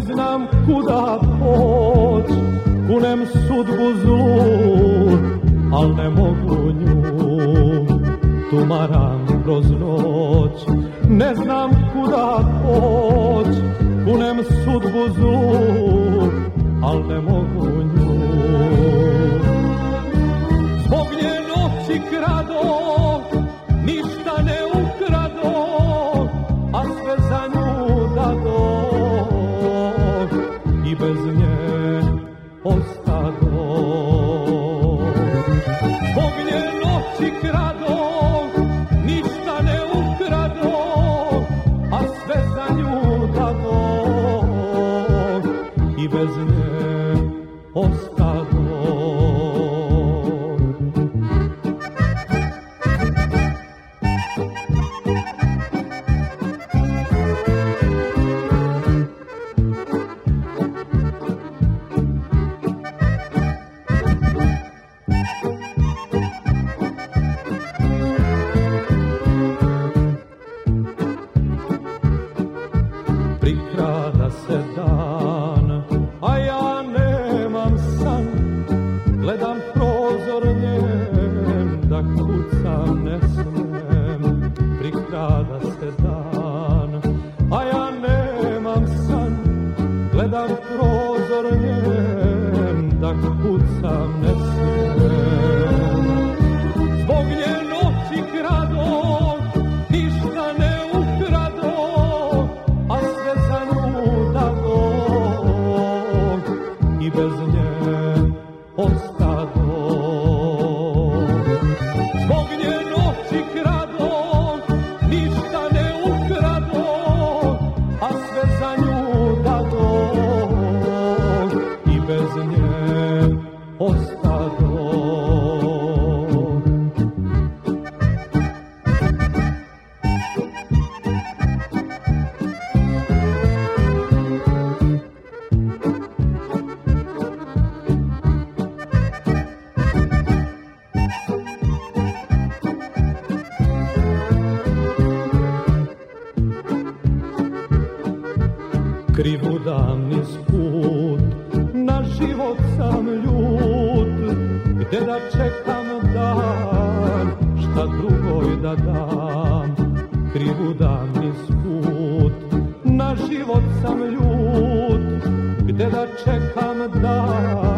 znam kuda poć, kunem sudbu zlu, al ne mogu nju, tumaram kroz noć. Ne znam kuda poć, kunem sudbu zlu, al ne mogu nju. Zbog nje noći krado, ništa ne ukrado, a sve za nju dado i bez nje ostado. Zbog nje noći krado, ništa ne ukrado, a sve za nju dado i bez nje ostado. Prikrada se dan, a ja nemam san, gledam prozor njen, da kucam ne smem. Prikrada se dan, a ja nemam san, gledam prozor njen, da kucam ne smem. Zbog nje noći krado, ništa ne ukrado, a sve za nju dado i bez nje ostado. Zbog nje noći krado, ništa ne ukrado, a sve za nju dado i bez nje ostado. Krivudan niz put, na život sam ljut, gde da čekam dan, šta drugoj da dam. Krivudan niz put, na život sam ljut, gde da čekam dan,